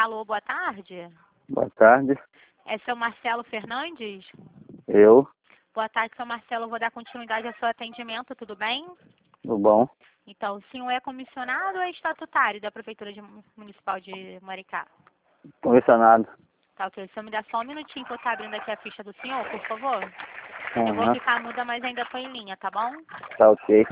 Alô, boa tarde. Boa tarde. É seu Marcelo Fernandes? Eu. Boa tarde, seu Marcelo. Eu vou dar continuidade ao seu atendimento, tudo bem? Tudo bom? Então, o senhor é comissionado ou é estatutário da Prefeitura Municipal de Maricá? Comissionado. Tá ok. O senhor me dá só um minutinho que eu tô abrindo aqui a ficha do senhor, por favor? Eu vou Aham. ficar muda, mas ainda tô em linha, tá bom? Tá ok.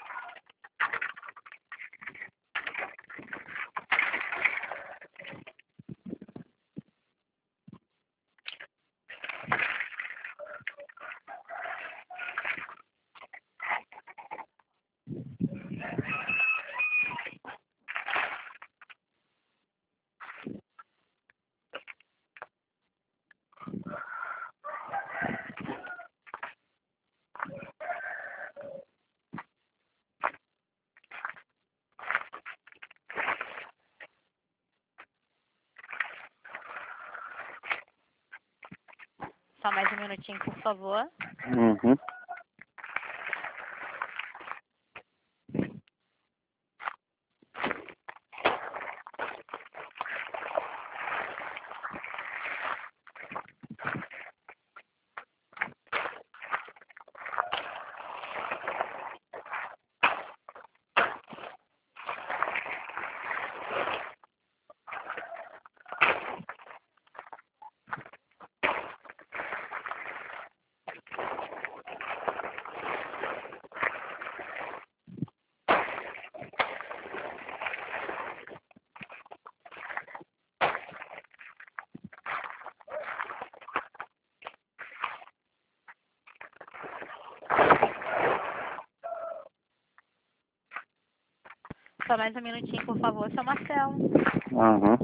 Só mais um minutinho, por favor. Uhum. Só mais um minutinho, por favor, seu Marcelo. Aham.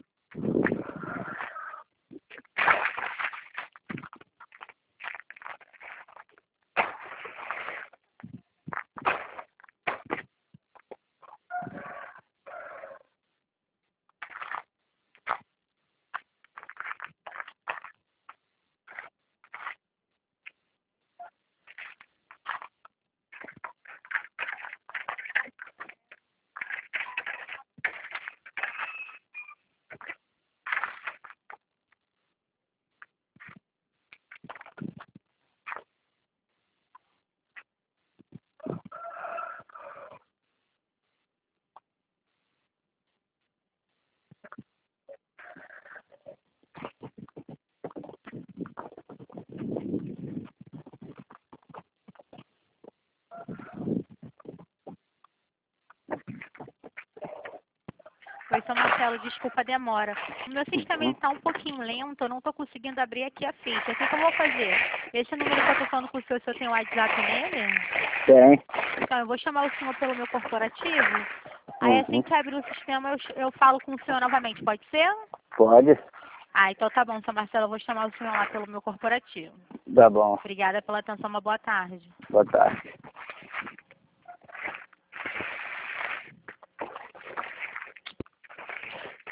Oi, seu Marcelo, desculpa a demora. O meu sistema Uhum. está um pouquinho lento, eu não estou conseguindo abrir aqui a ficha. O que eu vou fazer? Esse número que eu estou falando com o senhor tem o WhatsApp nele? Tem. Então, eu vou chamar o senhor pelo meu corporativo. Aí, assim Uhum. que abrir o sistema, eu falo com o senhor novamente, pode ser? Pode? Ah, então tá bom, seu Marcelo, eu vou chamar o senhor lá pelo meu corporativo. Tá bom. Obrigada pela atenção, uma boa tarde. Boa tarde.